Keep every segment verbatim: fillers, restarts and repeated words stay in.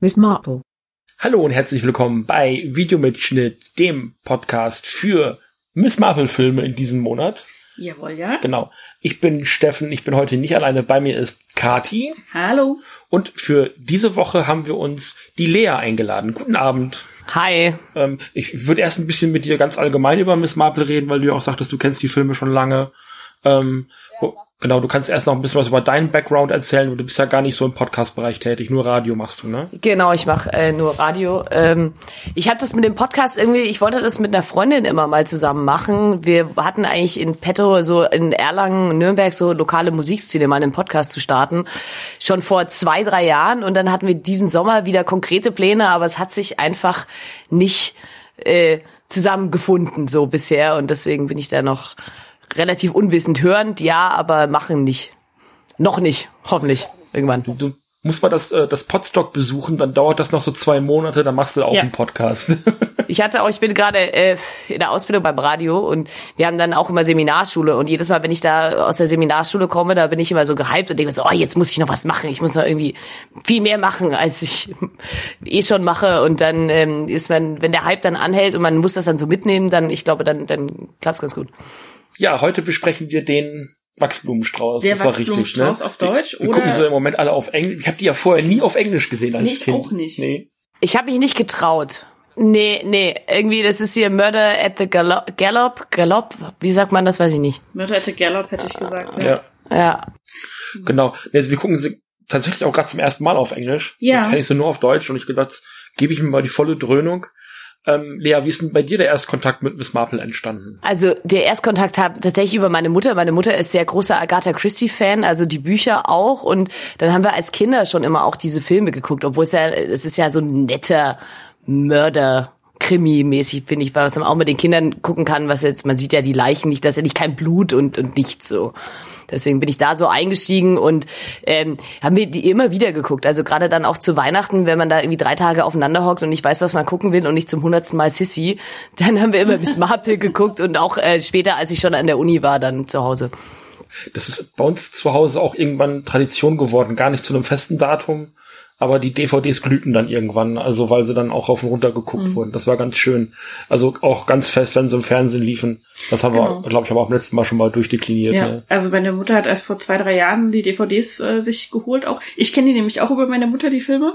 Miss Marple. Hallo und herzlich willkommen bei Videomitschnitt, dem Podcast für Miss Marple Filme in diesem Monat. Jawohl, ja. Genau. Ich bin Steffen, ich bin heute nicht alleine, bei mir ist Kati. Hallo. Und für diese Woche haben wir uns die Lea eingeladen. Guten Abend. Hi. Ähm, ich würde erst ein bisschen mit dir ganz allgemein über Miss Marple reden, weil du ja auch sagtest, du kennst die Filme schon lange. Ähm, ja, genau, du kannst erst noch ein bisschen was über deinen Background erzählen. Du bist ja gar nicht so im Podcast-Bereich tätig, nur Radio machst du, ne? Genau, ich mache äh, nur Radio. Ähm, ich habe das mit dem Podcast irgendwie, ich wollte das mit einer Freundin immer mal zusammen machen. Wir hatten eigentlich in petto, so in Erlangen, Nürnberg, so lokale Musikszene mal einen Podcast zu starten. Schon vor zwei, drei Jahren. Und dann hatten wir diesen Sommer wieder konkrete Pläne, aber es hat sich einfach nicht äh, zusammengefunden so bisher. Und deswegen bin ich da noch relativ unwissend, hörend, ja, aber machen nicht. Noch nicht, hoffentlich, irgendwann. Du, du musst mal das, äh, das Podstock besuchen, dann dauert das noch so zwei Monate, dann machst du auch ja. einen Podcast. Ich hatte auch, ich bin gerade äh, in der Ausbildung beim Radio und wir haben dann auch immer Seminarschule und jedes Mal, wenn ich da aus der Seminarschule komme, da bin ich immer so gehypt und denke so, oh, jetzt muss ich noch was machen, ich muss noch irgendwie viel mehr machen, als ich eh schon mache und dann ähm, ist man, wenn der Hype dann anhält und man muss das dann so mitnehmen, dann, ich glaube, dann, dann klappt's ganz gut. Ja, heute besprechen wir den Wachsblumenstrauß. Der das war richtig, ne? Wachsblumenstrauß auf Deutsch, wir, wir oder? gucken sie im Moment alle auf Englisch. Ich habe die ja vorher nie auf Englisch gesehen als nee, ich Kind. auch nicht. Nee. Ich habe mich nicht getraut. Nee, nee, irgendwie, das ist hier Murder at the Gallop, Gallop, Gallop, wie sagt man das, weiß ich nicht. Murder at the Gallop, hätte ich gesagt, ja. Ja, ja. Genau. Jetzt, wir gucken sie tatsächlich auch gerade zum ersten Mal auf Englisch. Ja. Jetzt kenne ich sie nur auf Deutsch und ich gedacht, jetzt gebe ich mir mal die volle Dröhnung. Ähm, Lea, wie ist denn bei dir der Erstkontakt mit Miss Marple entstanden? Also der Erstkontakt hat tatsächlich über meine Mutter. Meine Mutter ist sehr großer Agatha Christie-Fan, also die Bücher auch. Und dann haben wir als Kinder schon immer auch diese Filme geguckt, obwohl es ja, es ist ja so ein netter Mörder. Krimi-mäßig, finde ich, was man auch mit den Kindern gucken kann, was jetzt, man sieht ja die Leichen nicht, da ist ja nicht kein Blut und, und nichts so. Deswegen bin ich da so eingestiegen und ähm, haben wir die immer wieder geguckt. Also gerade dann auch zu Weihnachten, wenn man da irgendwie drei Tage aufeinander hockt und nicht weiß, was man gucken will und nicht zum hundertsten Mal Sissy, dann haben wir immer Miss Marple geguckt und auch äh, später, als ich schon an der Uni war, dann zu Hause. Das ist bei uns zu Hause auch irgendwann Tradition geworden, gar nicht zu einem festen Datum. Aber die D V Ds glühten dann irgendwann, also weil sie dann auch rauf und runter geguckt mhm. wurden. Das war ganz schön. Also auch ganz fest, wenn sie im Fernsehen liefen. Das haben genau. wir, glaube ich, aber auch beim letzten Mal schon mal durchdekliniert. Ja, ne? Also meine Mutter hat erst vor zwei, drei Jahren die D V Ds äh, sich geholt. Auch ich kenne die nämlich auch über meine Mutter, die Filme.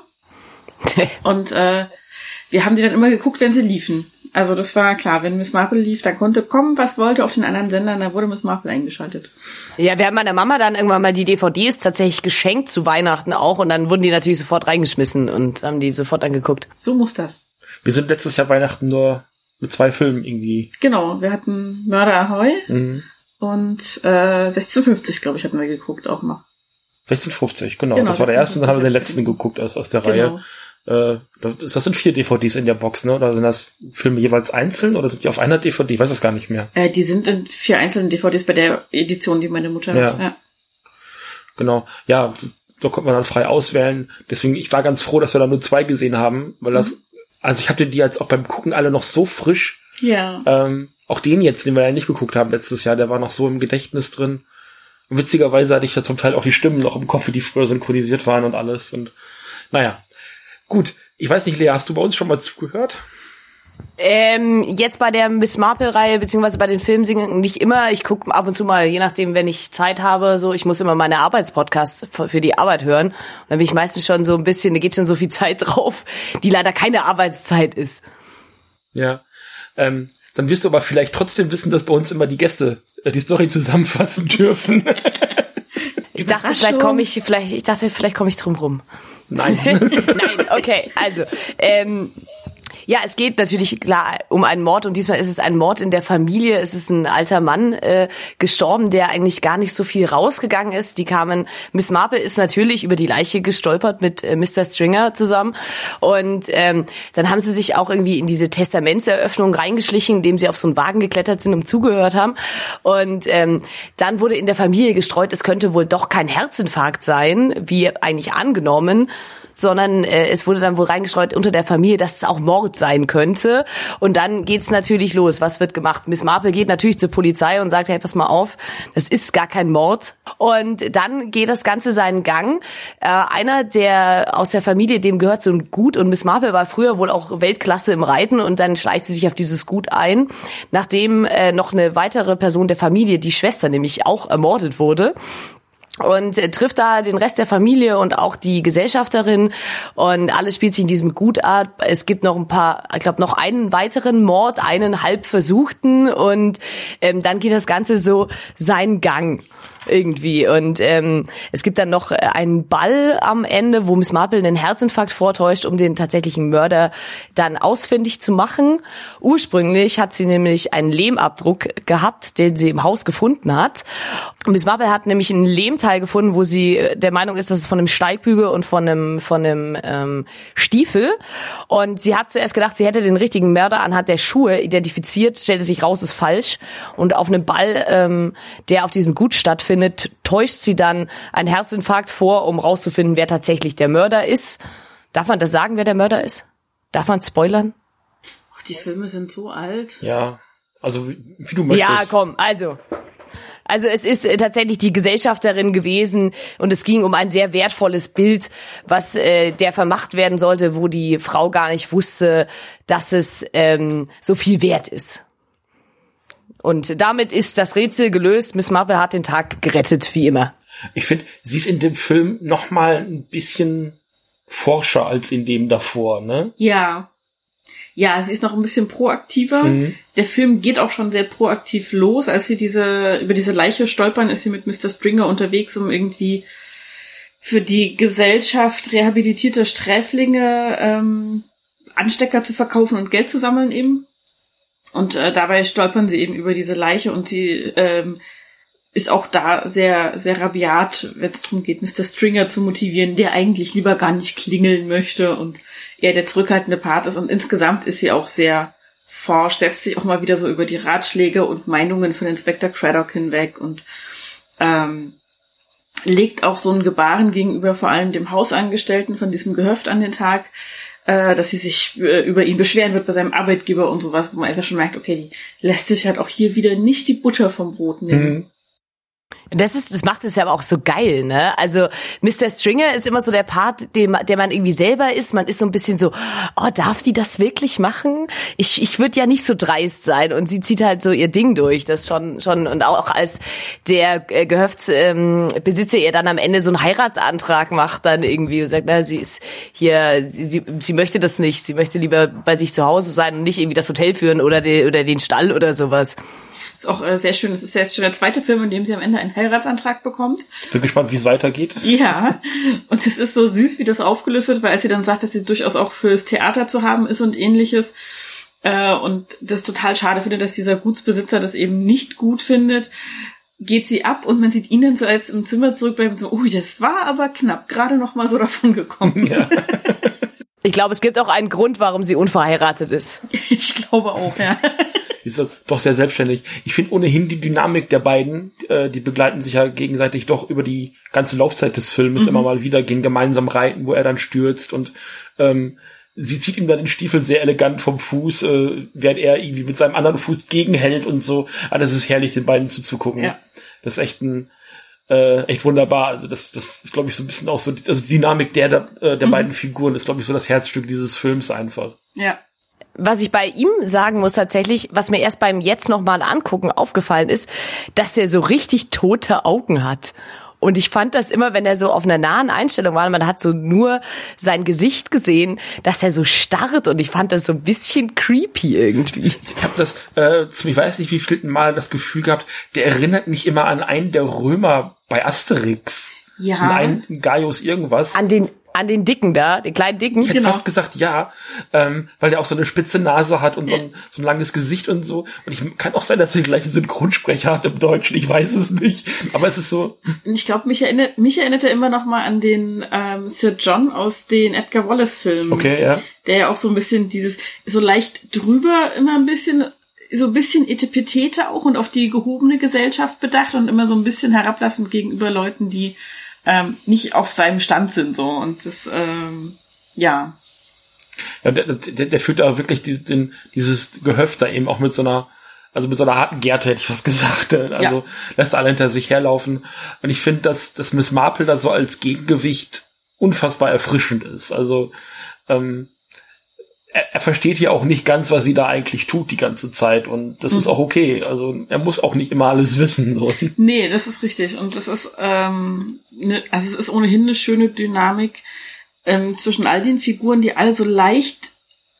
Und äh, wir haben die dann immer geguckt, wenn sie liefen. Also das war klar, wenn Miss Marple lief, dann konnte kommen, was wollte auf den anderen Sendern, dann wurde Miss Marple eingeschaltet. Ja, wir haben meiner Mama dann irgendwann mal die D V Ds tatsächlich geschenkt, zu Weihnachten auch, und dann wurden die natürlich sofort reingeschmissen und haben die sofort angeguckt. So muss das. Wir sind letztes Jahr Weihnachten nur mit zwei Filmen irgendwie. Genau, wir hatten Mörder Ahoi mhm. und äh, sechzehn fünfzig, glaube ich, hatten wir geguckt auch noch. sechzehn fünfzig, genau. genau das war der erste und dann haben wir den letzten geguckt aus, aus der genau. Reihe. Äh, das, das sind vier D V Ds in der Box, ne? Oder sind das Filme jeweils einzeln oder sind die auf einer D V D? Ich weiß es gar nicht mehr. Äh, die sind in vier einzelnen D V Ds bei der Edition, die meine Mutter ja. hat. Ja. Genau. Ja, da konnte man dann frei auswählen. Deswegen, ich war ganz froh, dass wir da nur zwei gesehen haben, weil das, mhm. also ich hatte die jetzt auch beim Gucken alle noch so frisch. Ja. Ähm, auch den jetzt, den wir ja nicht geguckt haben letztes Jahr, der war noch so im Gedächtnis drin. Und witzigerweise hatte ich ja zum Teil auch die Stimmen noch im Kopf, die früher synchronisiert waren und alles. Und naja. Gut, ich weiß nicht, Lea, hast du bei uns schon mal zugehört? Ähm, jetzt bei der Miss Marple-Reihe, beziehungsweise bei den Filmsingen nicht immer. Ich gucke ab und zu mal, je nachdem, wenn ich Zeit habe, so, ich muss immer meine Arbeitspodcasts für die Arbeit hören. Und dann bin ich meistens schon so ein bisschen, da geht schon so viel Zeit drauf, die leider keine Arbeitszeit ist. Ja, ähm, dann wirst du aber vielleicht trotzdem wissen, dass bei uns immer die Gäste äh, die Story zusammenfassen dürfen. Ich dachte, vielleicht komme ich, vielleicht, ich dachte, vielleicht komme ich drum rum. Nein. Nein, okay, also, ähm, ja, es geht natürlich klar um einen Mord und diesmal ist es ein Mord in der Familie. Es ist ein alter Mann äh, gestorben, der eigentlich gar nicht so viel rausgegangen ist. Die kamen, Miss Marple ist natürlich über die Leiche gestolpert mit äh, Mister Stringer zusammen und ähm, dann haben sie sich auch irgendwie in diese Testamentseröffnung reingeschlichen, indem sie auf so einen Wagen geklettert sind und zugehört haben und ähm, dann wurde in der Familie gestreut, es könnte wohl doch kein Herzinfarkt sein, wie eigentlich angenommen. sondern äh, es wurde dann wohl reingestreut unter der Familie, dass es auch Mord sein könnte. Und dann geht's natürlich los. Was wird gemacht? Miss Marple geht natürlich zur Polizei und sagt, hey, pass mal auf, das ist gar kein Mord. Und dann geht das Ganze seinen Gang. Äh, einer, der aus der Familie, dem gehört so ein Gut, und Miss Marple war früher wohl auch Weltklasse im Reiten, und dann schleicht sie sich auf dieses Gut ein, nachdem äh, noch eine weitere Person der Familie, die Schwester nämlich, auch ermordet wurde. Und äh, trifft da den Rest der Familie und auch die Gesellschafterin, und alles spielt sich in diesem Gut ab. Es gibt noch ein paar, ich glaube noch einen weiteren Mord, einen halb versuchten, und ähm, dann geht das Ganze so seinen Gang irgendwie. Und ähm, es gibt dann noch einen Ball am Ende, wo Miss Marple einen Herzinfarkt vortäuscht, um den tatsächlichen Mörder dann ausfindig zu machen. Ursprünglich hat sie nämlich einen Lehmabdruck gehabt, den sie im Haus gefunden hat. Miss Marple hat nämlich einen Lehmteil gefunden, wo sie der Meinung ist, dass es von einem Steigbügel und von einem von einem ähm, Stiefel. Und sie hat zuerst gedacht, sie hätte den richtigen Mörder anhand der Schuhe identifiziert, stellte sich raus, ist falsch. Und auf einem Ball, ähm, der auf diesem Gut stattfindet, täuscht sie dann einen Herzinfarkt vor, um rauszufinden, wer tatsächlich der Mörder ist. Darf man das sagen, wer der Mörder ist? Darf man spoilern? Ach, die Filme sind so alt. Ja, also wie, wie du möchtest. Ja, komm, also... Also es ist äh, tatsächlich die Gesellschafterin gewesen, und es ging um ein sehr wertvolles Bild, was äh, der vermacht werden sollte, wo die Frau gar nicht wusste, dass es ähm, so viel wert ist. Und damit ist das Rätsel gelöst. Miss Marple hat den Tag gerettet, wie immer. Ich finde, sie ist in dem Film noch mal ein bisschen forscher als in dem davor, ne? Ja. Ja, sie ist noch ein bisschen proaktiver. Mhm. Der Film geht auch schon sehr proaktiv los. Als sie diese über diese Leiche stolpern, ist sie mit Mister Stringer unterwegs, um irgendwie für die Gesellschaft rehabilitierte Sträflinge ähm, Anstecker zu verkaufen und Geld zu sammeln eben. Und äh, dabei stolpern sie eben über diese Leiche, und sie ähm, ist auch da sehr sehr rabiat, wenn es darum geht, Mister Stringer zu motivieren, der eigentlich lieber gar nicht klingeln möchte und eher der zurückhaltende Part ist. Und insgesamt ist sie auch sehr forsch, setzt sich auch mal wieder so über die Ratschläge und Meinungen von Inspektor Craddock hinweg und ähm, legt auch so ein Gebaren gegenüber vor allem dem Hausangestellten von diesem Gehöft an den Tag, äh, dass sie sich äh, über ihn beschweren wird bei seinem Arbeitgeber und sowas, wo man einfach schon merkt, okay, die lässt sich halt auch hier wieder nicht die Butter vom Brot nehmen. Mhm. Das ist, das macht es ja aber auch so geil, ne? Also Mister Stringer ist immer so der Part, dem, der man irgendwie selber ist. Man ist so ein bisschen so, oh, darf die das wirklich machen? Ich, ich würde ja nicht so dreist sein. Und sie zieht halt so ihr Ding durch. Das schon, schon und auch als der äh, Gehöftsbesitzer ähm, ihr dann am Ende so einen Heiratsantrag macht, dann irgendwie und sagt, na, sie ist hier, sie, sie, sie möchte das nicht. Sie möchte lieber bei sich zu Hause sein und nicht irgendwie das Hotel führen oder den, oder den Stall oder sowas. Ist auch äh, sehr schön. Das ist jetzt schon der zweite Film, in dem sie am Ende einen Heiratsantrag bekommt. Bin gespannt, wie es weitergeht. Ja, und es ist so süß, wie das aufgelöst wird, weil als sie dann sagt, dass sie durchaus auch fürs Theater zu haben ist und ähnliches, äh, und das total schade findet, dass dieser Gutsbesitzer das eben nicht gut findet, geht sie ab und man sieht ihn dann so als im Zimmer zurückbleiben und so, ui, das war aber knapp, gerade noch mal so davon gekommen. Ja. Ich glaube, es gibt auch einen Grund, warum sie unverheiratet ist. Ich glaube auch, ja. Die ist doch sehr selbstständig. Ich finde ohnehin die Dynamik der beiden, äh, die begleiten sich ja gegenseitig doch über die ganze Laufzeit des Filmes mhm. immer mal wieder, gehen gemeinsam reiten, wo er dann stürzt, und ähm, sie zieht ihm dann den Stiefel sehr elegant vom Fuß, äh, während er irgendwie mit seinem anderen Fuß gegenhält und so. Ah, das ist herrlich, den beiden zuzugucken. Ja. Das ist echt ein äh, echt wunderbar. Also das das ist, glaube ich, so ein bisschen auch so, also die Dynamik der der, äh, der mhm. beiden Figuren ist, glaube ich, so das Herzstück dieses Films einfach. Ja. Was ich bei ihm sagen muss tatsächlich, was mir erst beim jetzt nochmal angucken aufgefallen ist, dass er so richtig tote Augen hat. Und ich fand das immer, wenn er so auf einer nahen Einstellung war, man hat so nur sein Gesicht gesehen, dass er so starrt, und ich fand das so ein bisschen creepy irgendwie. Ich habe das, äh, zum, ich weiß nicht wie vielten Mal das Gefühl gehabt, der erinnert mich immer an einen der Römer bei Asterix. Ja. An einen Gaius irgendwas. An den An den Dicken da, den kleinen Dicken. Ich hätte genau. fast gesagt ja, ähm, weil der auch so eine spitze Nase hat und so ein, so ein langes Gesicht und so. Und ich kann auch sein, dass er den gleichen Synchronsprecher hat im Deutschen, ich weiß es nicht. Aber es ist so. Ich glaube, mich erinnert, mich erinnert er immer noch mal an den ähm, Sir John aus den Edgar Wallace-Filmen. Okay, ja. Der ja auch so ein bisschen dieses, so leicht drüber immer ein bisschen, so ein bisschen Etepetete auch und auf die gehobene Gesellschaft bedacht und immer so ein bisschen herablassend gegenüber Leuten, die ähm, nicht auf seinem Stand sind, so. Und das, ähm, ja. Ja, der, der, der führt da wirklich die, den, dieses Gehöft da eben auch mit so einer, also mit so einer harten Gerte, hätte ich was gesagt. Also ja. Lässt alle hinter sich herlaufen. Und ich finde, dass, dass Miss Marple da so als Gegengewicht unfassbar erfrischend ist. Also ähm, er, er versteht ja auch nicht ganz, was sie da eigentlich tut die ganze Zeit. Und das mhm. ist auch okay. Also er muss auch nicht immer alles wissen. So. Nee, das ist richtig. Und das ist, ähm, ne, also es ist ohnehin eine schöne Dynamik ähm, zwischen all den Figuren, die alle so leicht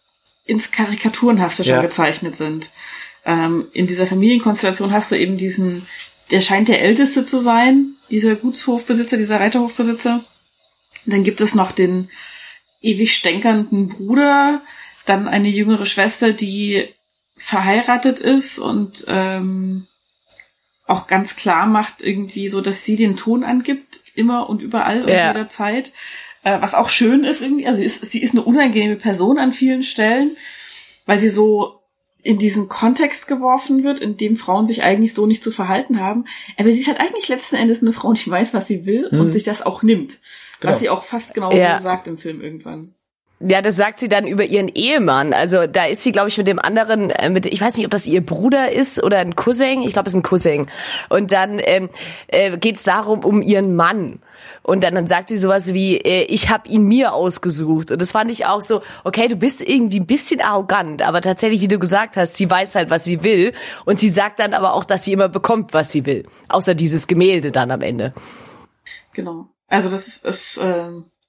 ins Karikaturenhafte schon ja. gezeichnet sind. Ähm, in dieser Familienkonstellation hast du eben diesen, der scheint der Älteste zu sein, dieser Gutshofbesitzer, dieser Reiterhofbesitzer. Dann gibt es noch den ewig stänkernden Bruder, dann eine jüngere Schwester, die verheiratet ist und ähm, auch ganz klar macht irgendwie so, dass sie den Ton angibt, immer und überall und ja. jederzeit. Äh, was auch schön ist irgendwie, also sie ist, sie ist eine unangenehme Person an vielen Stellen, weil sie so in diesen Kontext geworfen wird, in dem Frauen sich eigentlich so nicht zu verhalten haben. Aber sie ist halt eigentlich letzten Endes eine Frau, die weiß, was sie will hm. und sich das auch nimmt. Genau. Was sie auch fast genauso ja. sagt im Film irgendwann. Ja, das sagt sie dann über ihren Ehemann. Also da ist sie, glaube ich, mit dem anderen, äh, mit, ich weiß nicht, ob das ihr Bruder ist oder ein Cousin. Ich glaube, es ist ein Cousin. Und dann ähm, äh, geht es darum, um ihren Mann. Und dann, dann sagt sie sowas wie, äh, ich habe ihn mir ausgesucht. Und das fand ich auch so, okay, du bist irgendwie ein bisschen arrogant, aber tatsächlich, wie du gesagt hast, sie weiß halt, was sie will. Und sie sagt dann aber auch, dass sie immer bekommt, was sie will. Außer dieses Gemälde dann am Ende. Genau. Also das ist, ist äh,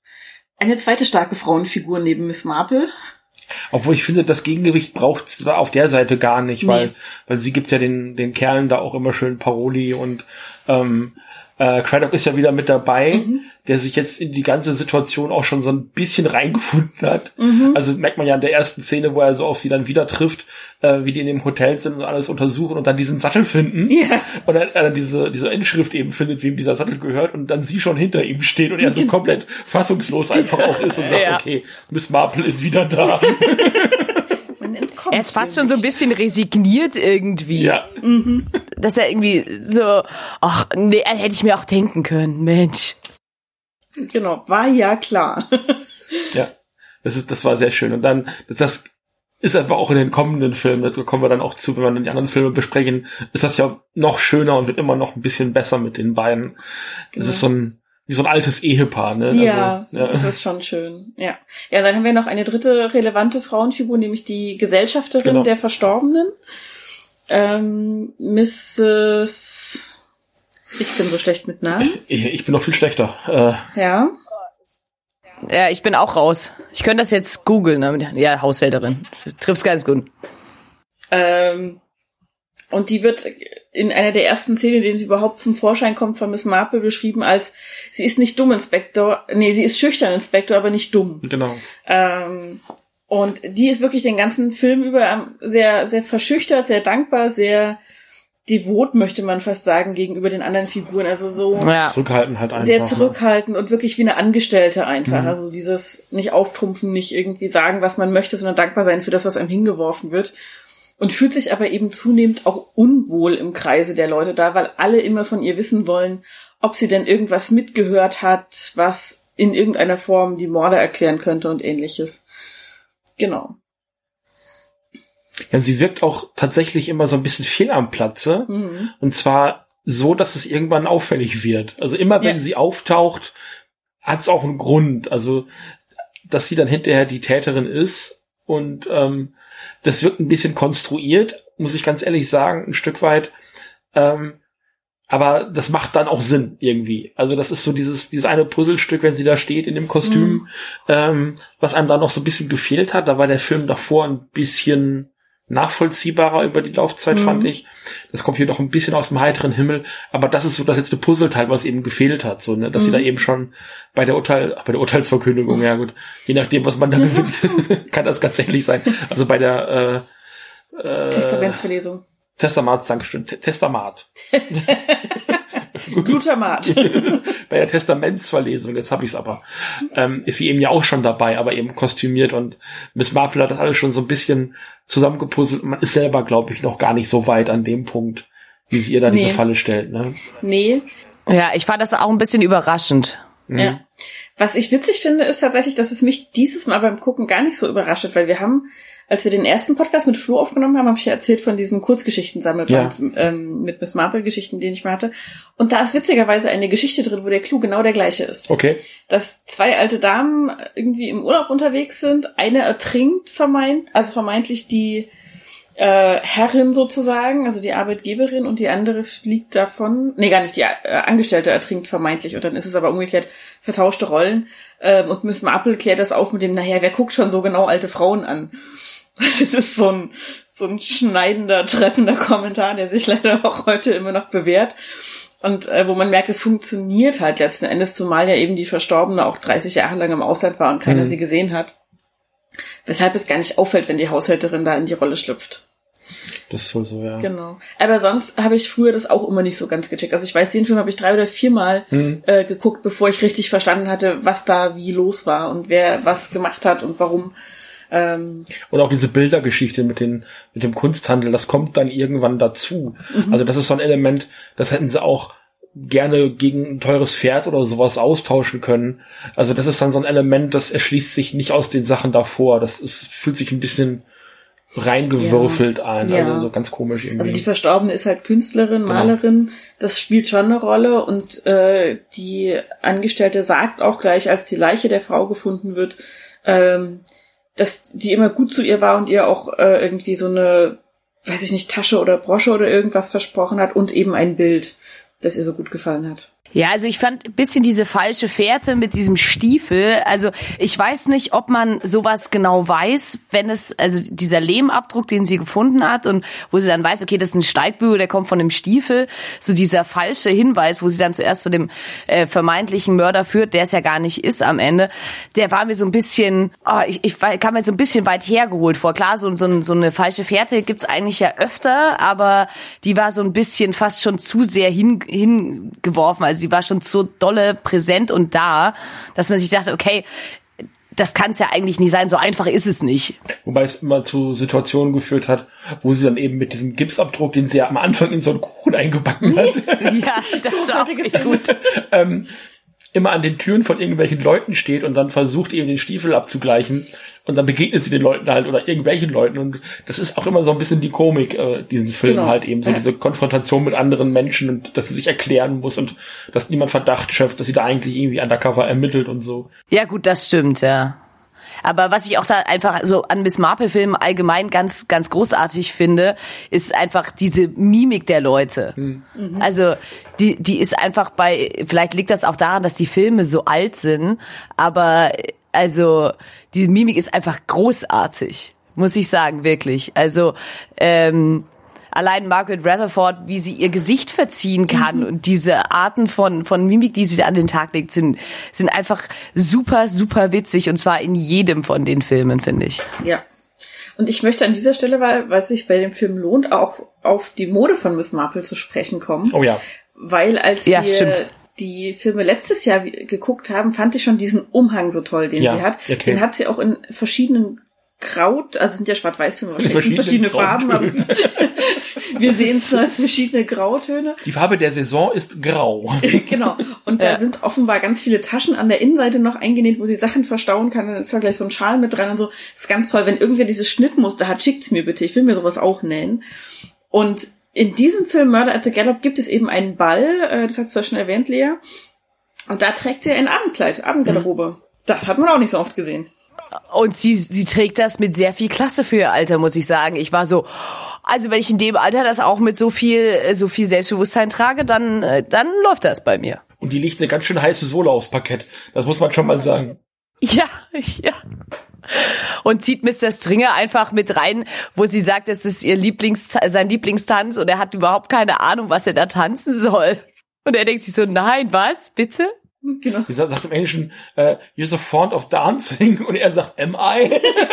eine zweite starke Frauenfigur neben Miss Marple. Obwohl ich finde, das Gegengewicht braucht es auf der Seite gar nicht, nee. weil weil sie gibt ja den den Kerlen da auch immer schön Paroli und ähm, äh, Craddock ist ja wieder mit dabei, mhm. der sich jetzt in die ganze Situation auch schon so ein bisschen reingefunden hat. Mhm. Also merkt man ja in der ersten Szene, wo er so auf sie dann wieder trifft, äh, wie die in dem Hotel sind und alles untersuchen und dann diesen Sattel finden. Yeah. Und er dann diese diese Inschrift eben findet, wem dieser Sattel gehört und dann sie schon hinter ihm steht und er so komplett fassungslos einfach auch ist und sagt, ja. okay, Miss Marple ist wieder da. Er ist fast schon so ein bisschen resigniert irgendwie. Ja. Mhm. Dass er irgendwie so, ach, nee, hätte ich mir auch denken können, Mensch. Genau, war ja klar. Ja, das ist, das war sehr schön. Und dann, das, das ist einfach auch in den kommenden Filmen, da kommen wir dann auch zu, wenn wir dann die anderen Filme besprechen, ist das ja noch schöner und wird immer noch ein bisschen besser mit den beiden. Genau. Das ist so ein, wie so ein altes Ehepaar, ne? Ja, also, ja, das ist schon schön. Ja. Ja, dann haben wir noch eine dritte relevante Frauenfigur, nämlich die Gesellschafterin genau. der Verstorbenen. Ähm, Misses Ich bin so schlecht mit Namen. Ich, ich bin noch viel schlechter. Äh. Ja. Ja, ich bin auch raus. Ich könnte das jetzt googeln. Ne? Ja, Haushälterin. Das trifft's ganz gut. Ähm, und die wird in einer der ersten Szenen, in denen sie überhaupt zum Vorschein kommt, von Miss Marple beschrieben als, sie ist nicht dumm, Inspektor. Nee, sie ist schüchtern, Inspektor, aber nicht dumm. Genau. Ähm, und die ist wirklich den ganzen Film über sehr, sehr verschüchtert, sehr dankbar, sehr devot, möchte man fast sagen, gegenüber den anderen Figuren. Also so ja. zurückhaltend halt einfach. Sehr zurückhaltend und wirklich wie eine Angestellte einfach. Mhm. Also dieses nicht auftrumpfen, nicht irgendwie sagen, was man möchte, sondern dankbar sein für das, was einem hingeworfen wird. Und fühlt sich aber eben zunehmend auch unwohl im Kreise der Leute da, weil alle immer von ihr wissen wollen, ob sie denn irgendwas mitgehört hat, was in irgendeiner Form die Morde erklären könnte und ähnliches. Genau. Ja, sie wirkt auch tatsächlich immer so ein bisschen fehl am Platze. Mhm. Und zwar so, dass es irgendwann auffällig wird. Also immer, wenn ja. sie auftaucht, hat es auch einen Grund. Also, dass sie dann hinterher die Täterin ist. Und ähm, das wirkt ein bisschen konstruiert, muss ich ganz ehrlich sagen, ein Stück weit. Ähm, aber das macht dann auch Sinn irgendwie. Also das ist so dieses dieses eine Puzzlestück, wenn sie da steht in dem Kostüm, mhm. ähm, was einem dann noch so ein bisschen gefehlt hat. Da war der Film davor ein bisschen nachvollziehbarer über die Laufzeit, mhm. fand ich. Das kommt hier doch ein bisschen aus dem heiteren Himmel. Aber das ist so das letzte Puzzleteil, was eben gefehlt hat. So, ne, dass mhm. sie da eben schon bei der Urteil, bei der Urteilsverkündung, ja gut, je nachdem, was man da gewinnt, kann das ganz ähnlich sein. Also bei der äh, äh, Testamentsverlesung. Testamat, Dankeschön. Testamat. Glutamat. Bei der Testamentsverlesung, jetzt habe ich es aber, ähm, ist sie eben ja auch schon dabei, aber eben kostümiert und Miss Marple hat das alles schon so ein bisschen zusammengepuzzelt. Man ist selber, glaube ich, noch gar nicht so weit an dem Punkt, wie sie ihr da nee. diese Falle stellt. Ne? Nee, Ja, ich fand das auch ein bisschen überraschend. Mhm. Ja. Was ich witzig finde, ist tatsächlich, dass es mich dieses Mal beim Gucken gar nicht so überrascht hat, weil wir haben, als wir den ersten Podcast mit Flo aufgenommen haben, habe ich ja erzählt von diesem Kurzgeschichtensammelband ja. ähm, mit Miss Marple-Geschichten, den ich mal hatte. Und da ist witzigerweise eine Geschichte drin, wo der Clou genau der gleiche ist. Okay. Dass zwei alte Damen irgendwie im Urlaub unterwegs sind, eine ertrinkt vermeint, also vermeintlich die äh, Herrin sozusagen, also die Arbeitgeberin, und die andere fliegt davon, nee, gar nicht, die äh, Angestellte ertrinkt vermeintlich, und dann ist es aber umgekehrt vertauschte Rollen, ähm, und Miss Marple klärt das auf mit dem, naja, wer guckt schon so genau alte Frauen an? Das ist so ein, so ein schneidender, treffender Kommentar, der sich leider auch heute immer noch bewährt. Und äh, wo man merkt, es funktioniert halt letzten Endes, zumal ja eben die Verstorbene auch dreißig Jahre lang im Ausland war und keiner mhm. sie gesehen hat. Weshalb es gar nicht auffällt, wenn die Haushälterin da in die Rolle schlüpft. Das ist wohl so, ja. Genau. Aber sonst habe ich früher das auch immer nicht so ganz gecheckt. Also ich weiß, den Film habe ich drei oder viermal mhm. äh, geguckt, bevor ich richtig verstanden hatte, was da wie los war und wer was gemacht hat und warum. Ähm, und auch diese Bildergeschichte mit den mit dem Kunsthandel, das kommt dann irgendwann dazu. Mhm. Also das ist so ein Element, das hätten sie auch gerne gegen ein teures Pferd oder sowas austauschen können. Also das ist dann so ein Element, das erschließt sich nicht aus den Sachen davor. Das ist, fühlt sich ein bisschen reingewürfelt ja. ein, also ja. so ganz komisch irgendwie. Also die Verstorbene ist halt Künstlerin, genau. Malerin, das spielt schon eine Rolle, und äh, die Angestellte sagt auch gleich, als die Leiche der Frau gefunden wird, ähm, dass die immer gut zu ihr war und ihr auch äh, irgendwie so eine, weiß ich nicht, Tasche oder Brosche oder irgendwas versprochen hat und eben ein Bild, das ihr so gut gefallen hat. Ja, also ich fand ein bisschen diese falsche Fährte mit diesem Stiefel. Also ich weiß nicht, ob man sowas genau weiß, wenn es, also dieser Lehmabdruck, den sie gefunden hat und wo sie dann weiß, okay, das ist ein Steigbügel, der kommt von dem Stiefel. So dieser falsche Hinweis, wo sie dann zuerst zu dem äh, vermeintlichen Mörder führt, der es ja gar nicht ist am Ende, der war mir so ein bisschen, oh, ich, ich kam mir so ein bisschen weit hergeholt vor. Klar, so, so, so eine falsche Fährte gibt's eigentlich ja öfter, aber die war so ein bisschen fast schon zu sehr hin, hingeworfen. Also die war schon so dolle präsent und da, dass man sich dachte, okay, das kann es ja eigentlich nicht sein, so einfach ist es nicht. Wobei es immer zu Situationen geführt hat, wo sie dann eben mit diesem Gipsabdruck, den sie ja am Anfang in so einen Kuchen eingebacken hat. Ja, das war auch gut. ähm, immer an den Türen von irgendwelchen Leuten steht und dann versucht eben den Stiefel abzugleichen und dann begegnet sie den Leuten halt oder irgendwelchen Leuten, und das ist auch immer so ein bisschen die Komik, äh, diesen Film genau. halt eben, so ja. diese Konfrontation mit anderen Menschen und dass sie sich erklären muss und dass niemand Verdacht schöpft, dass sie da eigentlich irgendwie undercover ermittelt und so. Ja gut, das stimmt, ja. Aber was ich auch da einfach so an Miss Marple-Filmen allgemein ganz, ganz großartig finde, ist einfach diese Mimik der Leute. Mhm. Also, die, die ist einfach bei, vielleicht liegt das auch daran, dass die Filme so alt sind, aber, also, die Mimik ist einfach großartig, muss ich sagen, wirklich. Also, ähm, allein Margaret Rutherford, wie sie ihr Gesicht verziehen kann mhm. und diese Arten von von Mimik, die sie an den Tag legt, sind sind einfach super, super witzig, und zwar in jedem von den Filmen, finde ich. Ja. Und ich möchte an dieser Stelle, weil, weil es sich bei dem Film lohnt, auch auf die Mode von Miss Marple zu sprechen kommen. Oh ja. Weil als ja, wir stimmt. die Filme letztes Jahr geguckt haben, fand ich schon diesen Umhang so toll, den ja, sie hat. Okay. Den hat sie auch in verschiedenen Kraut, also sind ja Schwarz-Weiß-Filme wahrscheinlich, verschiedene, verschiedene Farben, aber wir sehen es als verschiedene Grautöne. Die Farbe der Saison ist grau. Genau. Und da ja. sind offenbar ganz viele Taschen an der Innenseite noch eingenäht, wo sie Sachen verstauen kann. Dann ist da gleich so ein Schal mit dran und so. Das ist ganz toll. Wenn irgendwer dieses Schnittmuster hat, schickt's mir bitte. Ich will mir sowas auch nähen. Und in diesem Film Murder at the Gallops gibt es eben einen Ball, das hast du ja schon erwähnt, Lea. Und da trägt sie ein Abendkleid, Abendgarderobe. Mhm. Das hat man auch nicht so oft gesehen. Und sie, sie trägt das mit sehr viel Klasse für ihr Alter, muss ich sagen. Ich war so, also wenn ich in dem Alter das auch mit so viel, so viel Selbstbewusstsein trage, dann, dann läuft das bei mir. Und die legt eine ganz schön heiße Sohle aufs Parkett. Das muss man schon mal sagen. Ja, ja. Und zieht Mister Stringer einfach mit rein, wo sie sagt, es ist ihr Lieblings, sein Lieblingstanz, und er hat überhaupt keine Ahnung, was er da tanzen soll. Und er denkt sich so, nein, was, bitte? Genau. Sie sagt, sagt im Englischen, uh, you're so fond of dancing, und er sagt, am I?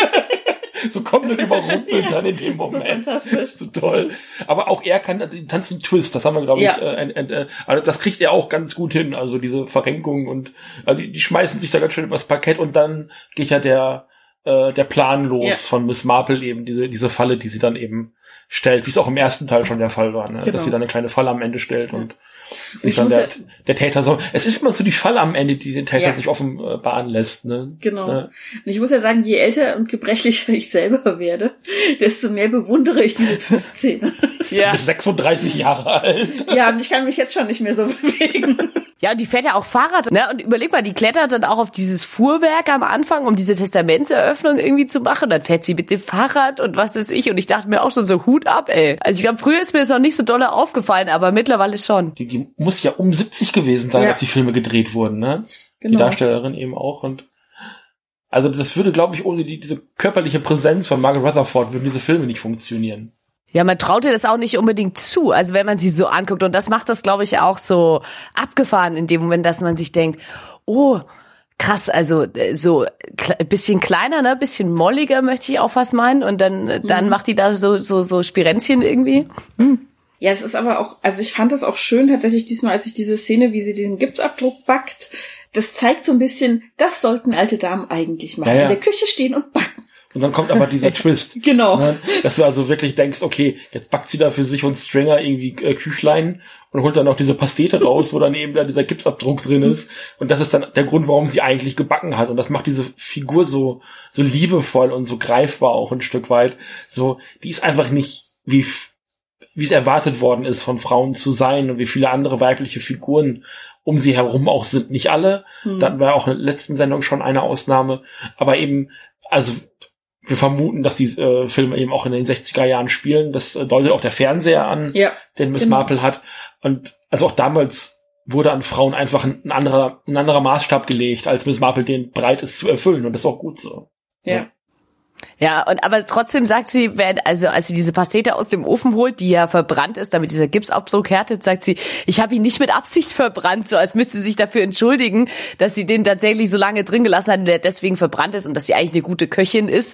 So komplett überrumpelt ja, dann in dem Moment. So fantastisch. So toll. Aber auch er kann den tanzen Twist, das haben wir, glaube ich, ja. äh, äh, äh, also das kriegt er auch ganz gut hin, also diese Verrenkung, und also die, die schmeißen sich da ganz schön übers Parkett, und dann geht ja der äh, der Plan los ja. von Miss Marple, eben diese diese Falle, die sie dann eben stellt, wie es auch im ersten Teil schon der Fall war, ne? Genau. Dass sie dann eine kleine Falle am Ende stellt ja. und sich dann der, der Täter so, es ist immer so die Falle am Ende, die den Täter ja. sich offenbaren lässt, ne? Genau. Ja. Und ich muss ja sagen, je älter und gebrechlicher ich selber werde, desto mehr bewundere ich diese Twist-Szene. Ja. Du bist sechsunddreißig Jahre alt. Ja, und ich kann mich jetzt schon nicht mehr so bewegen. Ja, und die fährt ja auch Fahrrad, ne? Und überleg mal, die klettert dann auch auf dieses Fuhrwerk am Anfang, um diese Testamentseröffnung irgendwie zu machen. Dann fährt sie mit dem Fahrrad und was weiß ich. Und ich dachte mir auch schon so, Hut ab, ey. Also ich glaube, früher ist mir das noch nicht so dolle aufgefallen, aber mittlerweile schon. Die, die muss ja um siebzig gewesen sein, ja. als die Filme gedreht wurden, ne? Genau. Die Darstellerin eben auch. Und also das würde, glaube ich, ohne die, diese körperliche Präsenz von Margaret Rutherford würden diese Filme nicht funktionieren. Ja, man traut ihr das auch nicht unbedingt zu, also wenn man sie so anguckt. Und das macht das, glaube ich, auch so abgefahren in dem Moment, dass man sich denkt, oh, krass, also so ein bisschen kleiner, ne, bisschen molliger möchte ich auch fast meinen. Und dann, mhm. dann macht die da so so so Spirenzchen irgendwie. Hm. Ja, es ist aber auch, also ich fand das auch schön tatsächlich diesmal, als ich diese Szene, wie sie den Gipsabdruck backt, das zeigt so ein bisschen, das sollten alte Damen eigentlich machen. Ja, ja. In der Küche stehen und backen. Und dann kommt aber dieser Twist. Genau. Ne? Dass du also wirklich denkst, okay, jetzt backt sie da für sich und Stringer irgendwie äh, Küchlein und holt dann auch diese Pastete raus, wo dann eben da dieser Gipsabdruck drin ist. Und das ist dann der Grund, warum sie eigentlich gebacken hat. Und das macht diese Figur so so liebevoll und so greifbar auch ein Stück weit. So, die ist einfach nicht wie wie es erwartet worden ist, von Frauen zu sein und wie viele andere weibliche Figuren um sie herum auch sind. Nicht alle. Hm. Da hatten wir auch in der letzten Sendung schon eine Ausnahme. Aber eben, also wir vermuten, dass die äh, Filme eben auch in den sechziger Jahren spielen. Das äh, deutet auch der Fernseher an, ja, den Miss genau. Marple hat. Und also auch damals wurde an Frauen einfach ein, ein anderer ein anderer Maßstab gelegt, als Miss Marple den bereit ist zu erfüllen. Und das ist auch gut so. Ja. ja. Ja, und aber trotzdem sagt sie, wenn, also als sie diese Pastete aus dem Ofen holt, die ja verbrannt ist, damit dieser Gipsabdruck härtet, sagt sie, ich habe ihn nicht mit Absicht verbrannt, so als müsste sie sich dafür entschuldigen, dass sie den tatsächlich so lange drin gelassen hat und der deswegen verbrannt ist und dass sie eigentlich eine gute Köchin ist,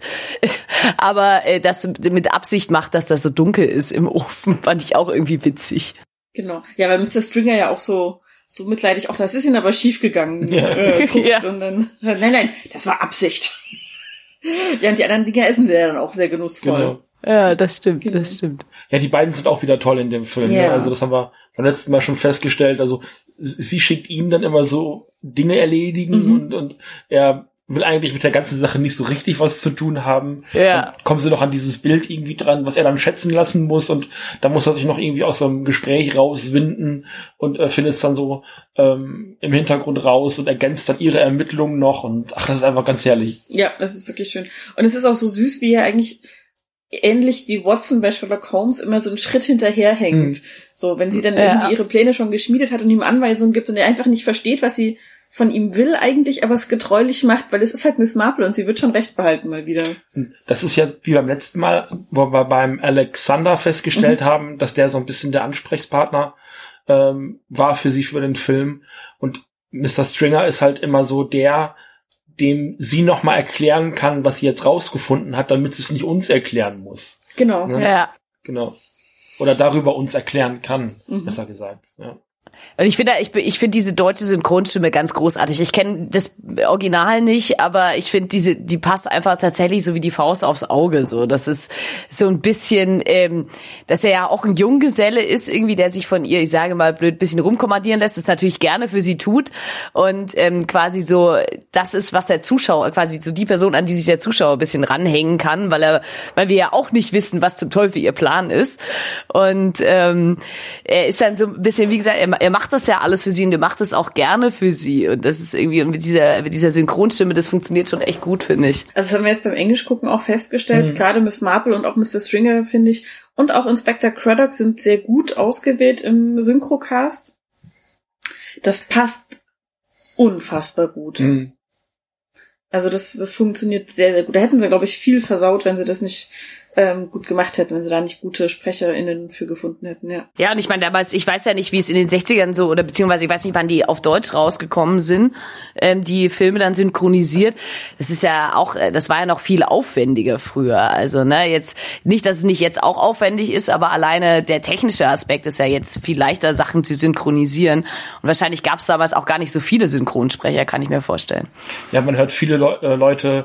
aber äh, das mit Absicht macht, dass das so dunkel ist im Ofen, fand ich auch irgendwie witzig. Genau, ja, weil Mister Stringer ja auch so so mitleidig, auch das ist ihnen aber schief gegangen. Ja. Äh, ja. Und dann, nein, nein, das war Absicht. Ja, und die anderen Dinge essen sie ja dann auch sehr genussvoll. Genau. Ja, das stimmt, genau. das stimmt. Ja, die beiden sind auch wieder toll in dem Film. Ja. Ne? Also das haben wir beim letzten Mal schon festgestellt. Also sie schickt ihm dann immer so Dinge erledigen mhm. und, und er will eigentlich mit der ganzen Sache nicht so richtig was zu tun haben. Ja. Und kommen sie noch an dieses Bild irgendwie dran, was er dann schätzen lassen muss und da muss er sich noch irgendwie aus so einem Gespräch rauswinden und äh, findet es dann so ähm, im Hintergrund raus und ergänzt dann ihre Ermittlungen noch und ach, das ist einfach ganz herrlich. Ja, das ist wirklich schön. Und es ist auch so süß, wie er eigentlich ähnlich wie Watson bei Sherlock Holmes immer so einen Schritt hinterherhängt. Mhm. So, wenn sie dann ja. irgendwie ihre Pläne schon geschmiedet hat und ihm Anweisungen gibt und er einfach nicht versteht, was sie von ihm will eigentlich, aber es getreulich macht, weil es ist halt Miss Marple und sie wird schon recht behalten mal wieder. Das ist ja wie beim letzten Mal, wo wir beim Alexander festgestellt mhm. haben, dass der so ein bisschen der Ansprechpartner ähm, war für sie für den Film und Mister Stringer ist halt immer so der, dem sie noch mal erklären kann, was sie jetzt rausgefunden hat, damit sie es nicht uns erklären muss. Genau. Ne? Ja. Genau. Oder darüber uns erklären kann, mhm. besser gesagt. Ja. Und ich finde, ich, ich finde diese deutsche Synchronstimme ganz großartig. Ich kenne das Original nicht, aber ich finde diese, die passt einfach tatsächlich so wie die Faust aufs Auge. So, das ist so ein bisschen, ähm, dass er ja auch ein Junggeselle ist, irgendwie, der sich von ihr, ich sage mal blöd, ein bisschen rumkommandieren lässt, das natürlich gerne für sie tut und ähm, quasi so, das ist, was der Zuschauer, quasi so die Person, an die sich der Zuschauer ein bisschen ranhängen kann, weil er, weil wir ja auch nicht wissen, was zum Teufel ihr Plan ist. Und ähm, er ist dann so ein bisschen, wie gesagt, er, er macht das ja alles für sie und er macht das auch gerne für sie und das ist irgendwie, und mit dieser mit dieser Synchronstimme, das funktioniert schon echt gut, finde ich. Also das haben wir jetzt beim Englischgucken auch festgestellt, mhm. gerade Miss Marple und auch Mister Stringer, finde ich, und auch Inspector Craddock sind sehr gut ausgewählt im Synchrocast. Das passt unfassbar gut. Mhm. Also das das funktioniert sehr, sehr gut. Da hätten sie, glaube ich, viel versaut, wenn sie das nicht ähm, gut gemacht hätten, wenn sie da nicht gute SprecherInnen für gefunden hätten, ja. Ja, und ich meine, damals, ich weiß ja nicht, wie es in den sechzigern so, oder beziehungsweise ich weiß nicht, wann die auf Deutsch rausgekommen sind, ähm, die Filme dann synchronisiert. Das ist ja auch, das war ja noch viel aufwendiger früher. Also, ne, jetzt, nicht, dass es nicht jetzt auch aufwendig ist, aber alleine der technische Aspekt ist ja jetzt viel leichter, Sachen zu synchronisieren. Und wahrscheinlich gab es damals auch gar nicht so viele Synchronsprecher, kann ich mir vorstellen. Ja, man hört viele Le- äh, Leute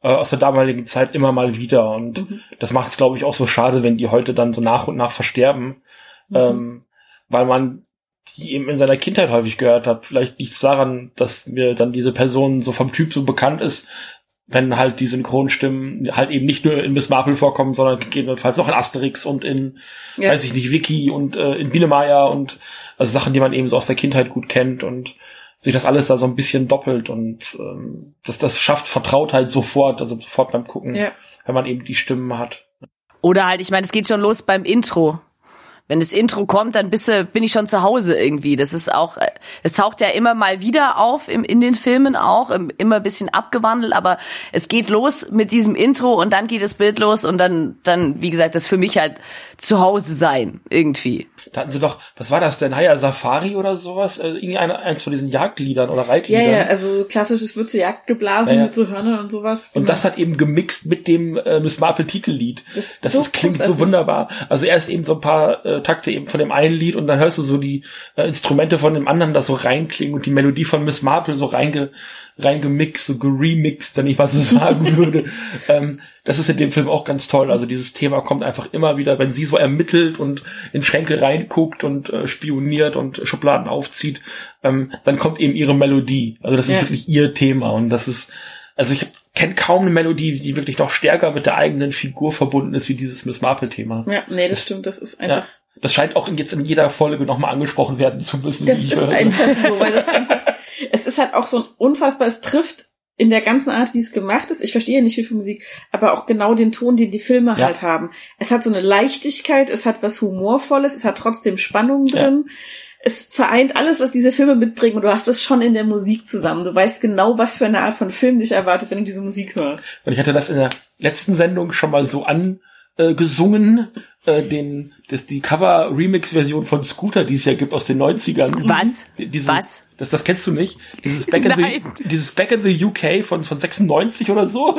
äh, aus der damaligen Zeit immer mal wieder. Und mhm. das macht es, glaube ich, auch so schade, wenn die heute dann so nach und nach versterben, mhm. ähm, weil man die eben in seiner Kindheit häufig gehört hat. Vielleicht liegt es daran, dass mir dann diese Person so vom Typ so bekannt ist, wenn halt die Synchronstimmen halt eben nicht nur in Miss Marple vorkommen, sondern gegebenenfalls noch in Asterix und in, ja. weiß ich nicht, Vicky und äh, in Biene-Meier und also Sachen, die man eben so aus der Kindheit gut kennt und sich das alles da so ein bisschen doppelt und ähm, das, das schafft Vertrautheit sofort, also sofort beim Gucken, ja. wenn man eben die Stimmen hat. Oder halt, ich meine, es geht schon los beim Intro. Wenn das Intro kommt, dann bist du, bin ich schon zu Hause irgendwie. Das ist auch, es taucht ja immer mal wieder auf, im, in den Filmen auch, immer ein bisschen abgewandelt, aber es geht los mit diesem Intro und dann geht das Bild los und dann, dann, wie gesagt, das für mich halt zu Hause sein, irgendwie. Da hatten sie doch, was war das denn? Haya Safari oder sowas? Äh, irgendwie eine, eins von diesen Jagdliedern oder Reitliedern. Ja, ja, also so klassisches wird zur Jagd geblasen ja, ja. mit so Hörnern und sowas. Und genau. das hat eben gemixt mit dem äh, Miss Marple Titellied. Das, das so ist, klingt großartig. So wunderbar. Also erst eben so ein paar äh, Takte eben von dem einen Lied und dann hörst du so die äh, Instrumente von dem anderen da so reinklingen und die Melodie von Miss Marple so reinge, reingemixt, so geremixed, wenn ich mal so sagen würde. ähm, das ist in dem Film auch ganz toll. Also dieses Thema kommt einfach immer wieder, wenn sie so ermittelt und in Schränke reinguckt und äh, spioniert und Schubladen aufzieht, ähm, dann kommt eben ihre Melodie. Also das ist ja. wirklich ihr Thema und das ist, also ich kenne kaum eine Melodie, die wirklich noch stärker mit der eigenen Figur verbunden ist wie dieses Miss Marple-Thema. Ja, nee, das stimmt. Das ist einfach... Ja, das scheint auch jetzt in jeder Folge nochmal angesprochen werden zu müssen. Das ist einfach so, weil das einfach... Es ist halt auch so ein unfassbar, es trifft in der ganzen Art, wie es gemacht ist. Ich verstehe nicht viel für Musik, aber auch genau den Ton, den die Filme ja. halt haben. Es hat so eine Leichtigkeit, es hat was Humorvolles, es hat trotzdem Spannung drin. Ja. Es vereint alles, was diese Filme mitbringen und du hast es schon in der Musik zusammen. Du weißt genau, was für eine Art von Film dich erwartet, wenn du diese Musik hörst. Und ich hatte das in der letzten Sendung schon mal so angesungen, äh, den, das, die Cover-Remix-Version von Scooter, die es ja gibt aus den neunzigern. Was? Dieses, Was? Das, das kennst du nicht? Dieses Back in the, dieses Back in the U K von, von sechsundneunzig oder so?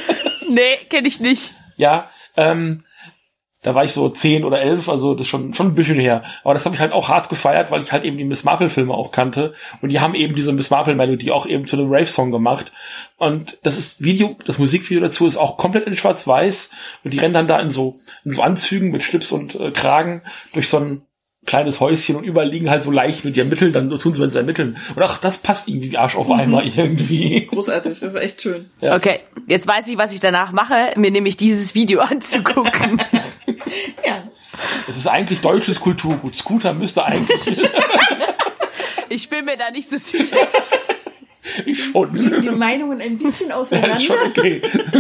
Nee, kenn ich nicht. Ja, ähm, da war ich so zehn oder elf, also das ist schon, schon ein bisschen her. Aber das habe ich halt auch hart gefeiert, weil ich halt eben die Miss Marple-Filme auch kannte. Und die haben eben diese Miss Marple-Melodie auch eben zu einem Rave-Song gemacht. Und das ist Video, das Musikvideo dazu ist auch komplett in schwarz-weiß. Und die rennen dann da in so, in so Anzügen mit Schlips und äh, Kragen durch so ein kleines Häuschen und überall liegen halt so Leichen und die ermitteln, dann tun sie, wenn sie ermitteln. Und ach, das passt irgendwie wie Arsch auf einmal irgendwie. Großartig, das ist echt schön. Ja. Okay, jetzt weiß ich, was ich danach mache, mir nämlich dieses Video anzugucken. Ja. Es ist eigentlich deutsches Kulturgut. Scooter müsste eigentlich... Ich bin mir da nicht so sicher. Ich schon. Die, die Meinungen ein bisschen auseinander. Ja, ist schon okay.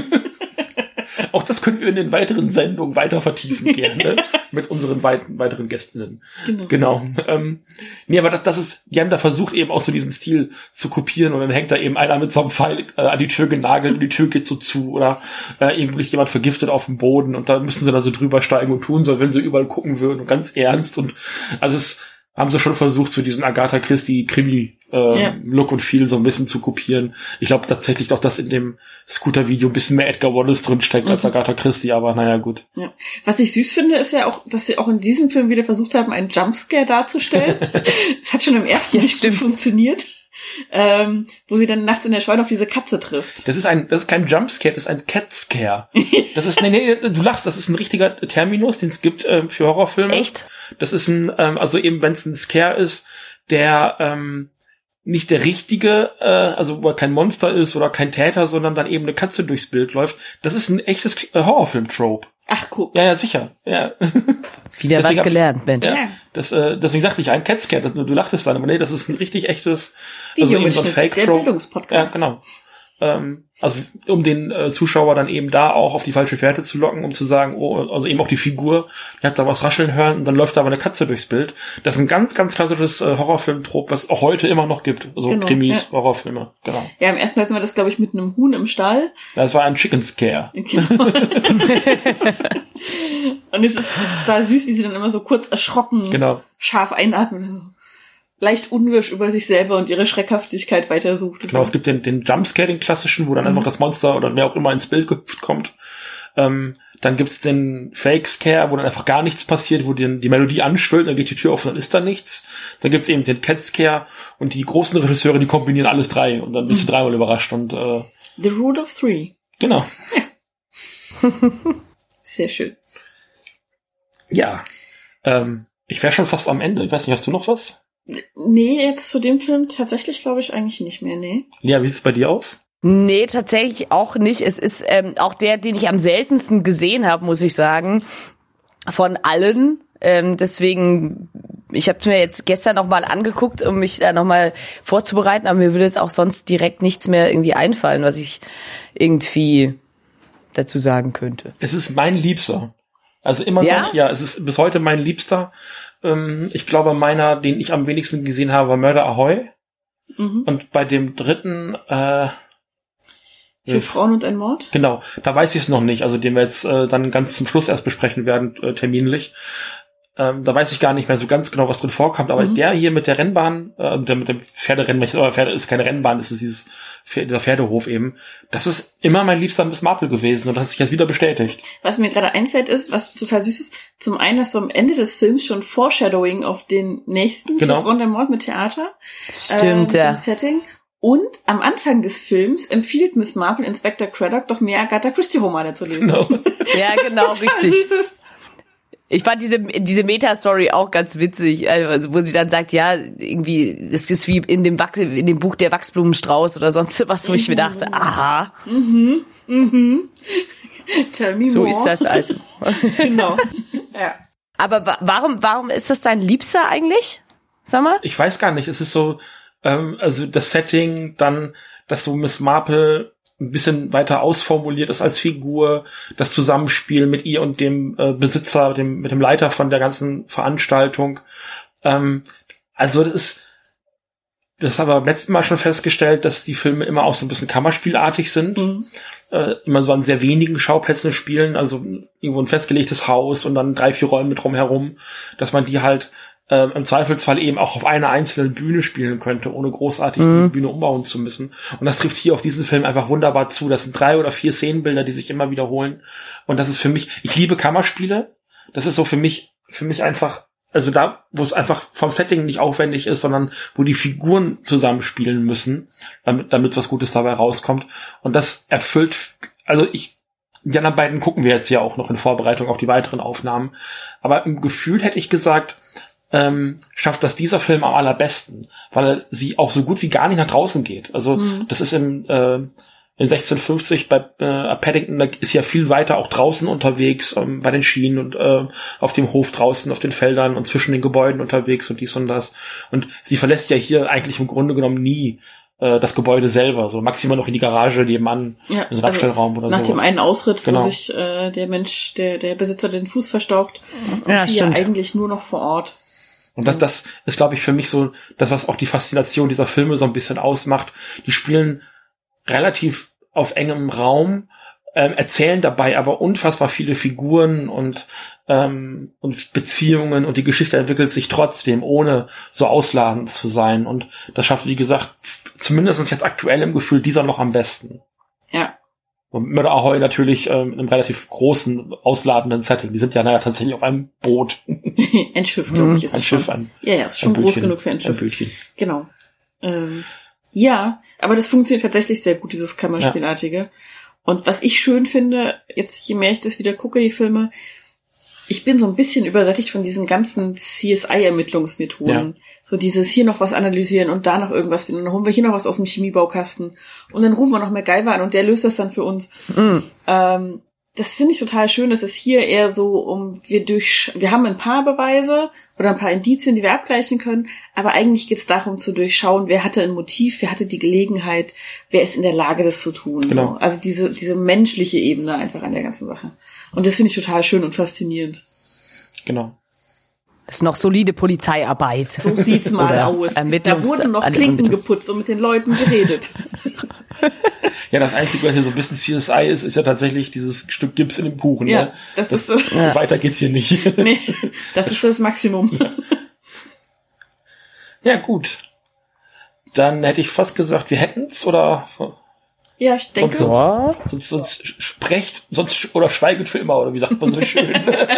Auch das können wir in den weiteren Sendungen weiter vertiefen gerne mit unseren weit- weiteren Gästinnen. Genau. genau. Ähm, nee, aber das, das ist, die haben da versucht eben auch so diesen Stil zu kopieren und dann hängt da eben einer mit so einem Pfeil äh, an die Tür genagelt und die Tür geht so zu oder äh, irgendwo liegt jemand vergiftet auf dem Boden und da müssen sie da so drüber steigen und tun so, wenn sie überall gucken würden und ganz ernst und also es haben sie schon versucht, so diesen Agatha Christie Krimi äh, ja. Look und Feel so ein bisschen zu kopieren. Ich glaube tatsächlich doch, dass in dem Scooter-Video ein bisschen mehr Edgar Wallace drin steckt mhm. als Agatha Christie, aber naja, gut. Ja. Was ich süß finde, ist ja auch, dass sie auch in diesem Film wieder versucht haben, einen Jumpscare darzustellen. Das hat schon im ersten ja, nicht stimmt. funktioniert. Ähm, wo sie dann nachts in der Scheune auf diese Katze trifft. Das ist ein, das ist kein Jumpscare, das ist ein Catscare. Das ist, nee, nee, du lachst, das ist ein richtiger Terminus, den es gibt äh, für Horrorfilme. Echt? Das ist ein, ähm, also eben, wenn es ein Scare ist, der ähm, nicht der richtige, äh, also wo er kein Monster ist oder kein Täter, sondern dann eben eine Katze durchs Bild läuft. Das ist ein echtes äh, Horrorfilm-Trope. Ach, guck. Ja, ja, sicher. Ja. Wieder deswegen was gelernt, hab, Mensch. Ja, das, äh, deswegen sagte ich, ein Catscare, das, du lachtest dann, aber nee, das ist ein richtig echtes, also eben so ein Fake-Trope. Ja, genau. Ähm, also um den äh, Zuschauer dann eben da auch auf die falsche Fährte zu locken, um zu sagen, oh, also eben auch die Figur, die hat da was rascheln hören und dann läuft da aber eine Katze durchs Bild. Das ist ein ganz, ganz klassisches äh, Horrorfilm-Trop, was auch heute immer noch gibt. Also genau, Krimis, ja. Horrorfilme, genau. Ja, im ersten hatten wir das, glaube ich, mit einem Huhn im Stall. Das war ein Chicken Scare. Genau. Und es ist total süß, wie sie dann immer so kurz erschrocken, genau. scharf einatmen und so leicht unwirsch über sich selber und ihre Schreckhaftigkeit weitersucht. Genau, es gibt den, den Jumpscare, den klassischen, wo dann mhm. einfach das Monster oder wer auch immer ins Bild gehüpft kommt. Ähm, dann gibt's den Fake-Scare, wo dann einfach gar nichts passiert, wo die, die Melodie anschwillt, dann geht die Tür auf und dann ist da nichts. Dann gibt's eben den Cat-Scare und die großen Regisseure, die kombinieren alles drei und dann bist mhm. du dreimal überrascht. Und äh, The Rule of Three. Genau. Ja. Sehr schön. Ja. Ähm, ich wäre schon fast am Ende. Ich weiß nicht, hast du noch was? Nee, jetzt zu dem Film tatsächlich glaube ich eigentlich nicht mehr, nee. Lea, wie sieht es bei dir aus? Nee, tatsächlich auch nicht. Es ist ähm, auch der, den ich am seltensten gesehen habe, muss ich sagen, von allen. Ähm, deswegen, ich habe mir jetzt gestern noch mal angeguckt, um mich da noch mal vorzubereiten, aber mir würde jetzt auch sonst direkt nichts mehr irgendwie einfallen, was ich irgendwie dazu sagen könnte. Es ist mein Liebster. Also immer Ja? noch, ja, es ist bis heute mein Liebster. Ähm, ich glaube, meiner, den ich am wenigsten gesehen habe, war Murder Ahoy. Mhm. Und bei dem dritten, äh, Vier Frauen und ein Mord? genau, da weiß ich es noch nicht, also den wir jetzt äh, dann ganz zum Schluss erst besprechen werden, äh, terminlich. Ähm, da weiß ich gar nicht mehr so ganz genau, was drin vorkommt, aber mhm. der hier mit der Rennbahn, äh, der mit dem Pferderennen, aber Pferde ist keine Rennbahn, es ist dieses dieser Pferdehof eben, das ist immer mein liebster Miss Marple gewesen und das hat sich jetzt wieder bestätigt. Was mir gerade einfällt ist, was total süß ist, zum einen hast du am Ende des Films schon Foreshadowing auf den nächsten genau. Vier Frauen und ein Mord mit Theater. Stimmt, äh, ja. Im Setting. Und am Anfang des Films empfiehlt Miss Marple Inspector Craddock doch mehr Agatha Christie-Romane zu lesen. Genau. Ja, genau, was total richtig. süß ist. Ich fand diese diese Meta-Story auch ganz witzig, also wo sie dann sagt, ja, irgendwie, das ist wie in dem Wachs, in dem Buch der Wachsblumenstrauß oder sonst was, wo ich mir dachte, aha. Mhm, mhm. Tell me so more. ist das also. Genau. Ja. Aber wa- warum warum ist das dein Liebster eigentlich? Sag mal. Ich weiß gar nicht, es ist so, ähm, also das Setting, dann, dass so Miss Marple ein bisschen weiter ausformuliert ist als Figur, das Zusammenspiel mit ihr und dem äh, Besitzer, dem mit dem Leiter von der ganzen Veranstaltung. Ähm, also das ist, das haben wir beim letzten Mal schon festgestellt, dass die Filme immer auch so ein bisschen kammerspielartig sind. Mhm. Äh, immer so an sehr wenigen Schauplätzen spielen, also irgendwo ein festgelegtes Haus und dann drei, vier Räume drumherum, dass man die halt äh, im Zweifelsfall eben auch auf einer einzelnen Bühne spielen könnte, ohne großartig mhm. die Bühne umbauen zu müssen. Und das trifft hier auf diesen Film einfach wunderbar zu. Das sind drei oder vier Szenenbilder, die sich immer wiederholen. Und das ist für mich, ich liebe Kammerspiele. Das ist so für mich, für mich einfach, also da, wo es einfach vom Setting nicht aufwendig ist, sondern wo die Figuren zusammenspielen müssen, damit, damit was Gutes dabei rauskommt. Und das erfüllt, also ich, die anderen beiden gucken wir jetzt ja auch noch in Vorbereitung auf die weiteren Aufnahmen. Aber im Gefühl hätte ich gesagt, Ähm, schafft das dieser Film am allerbesten, weil sie auch so gut wie gar nicht nach draußen geht. Also mhm. das ist im äh, in sechzehnhundertfünfzig bei äh, Paddington, da ist ja viel weiter auch draußen unterwegs, ähm, bei den Schienen und äh, auf dem Hof draußen, auf den Feldern und zwischen den Gebäuden unterwegs und dies und das. Und sie verlässt ja hier eigentlich im Grunde genommen nie äh, das Gebäude selber, so maximal noch in die Garage nebenan, ja, in so einem Abstellraum oder so. Nach sowas. Dem einen Ausritt, genau. wo sich äh, der Mensch, der der Besitzer den Fuß verstaucht, ja, ist sie ja eigentlich nur noch vor Ort. Und das, das ist, glaube ich, für mich so das, was auch die Faszination dieser Filme so ein bisschen ausmacht. Die spielen relativ auf engem Raum, ähm, erzählen dabei aber unfassbar viele Figuren und ähm, und Beziehungen und die Geschichte entwickelt sich trotzdem, ohne so ausladend zu sein. Und das schafft, wie gesagt, zumindest jetzt aktuell im Gefühl dieser noch am besten. Ja. Und Murder Ahoy natürlich ähm, in einem relativ großen, ausladenden Setting. Die sind ja naja tatsächlich auf einem Boot. Ein Schiff, glaube ich, ist ein es Schiff, schon. ein, ja, ja, ist schon groß genug für ein Schiff. Ein Bötchen. Genau. Ähm, ja, aber das funktioniert tatsächlich sehr gut, dieses Kammerspielartige. Ja. Und was ich schön finde, jetzt je mehr ich das wieder gucke, die Filme, ich bin so ein bisschen übersättigt von diesen ganzen C S I-Ermittlungsmethoden. Ja. So dieses hier noch was analysieren und da noch irgendwas finden. Und dann holen wir hier noch was aus dem Chemiebaukasten. Und dann rufen wir noch MacGyver an und der löst das dann für uns. Mhm. Ähm, das finde ich total schön. Das ist hier eher so, um wir durch, wir haben ein paar Beweise oder ein paar Indizien, die wir abgleichen können. Aber eigentlich geht es darum zu durchschauen, wer hatte ein Motiv, wer hatte die Gelegenheit, wer ist in der Lage, das zu tun. Genau. So. Also diese, diese menschliche Ebene einfach an der ganzen Sache. Und das finde ich total schön und faszinierend. Genau. Das ist noch solide Polizeiarbeit. So sieht's mal aus. Da wurden noch Klinken geputzt und mit den Leuten geredet. Ja, das Einzige, was hier so ein bisschen C S I ist, ist ja tatsächlich dieses Stück Gips in dem Kuchen. Ja, ne? das, das ist so. Ja. Weiter geht's hier nicht. Nee, das ist das Maximum. Ja. Ja, gut. Dann hätte ich fast gesagt, wir hätten's, oder? Ja, ich denke. Sonst, sonst, sonst, sonst sprecht, sonst oder schweiget für immer, oder wie sagt man so schön?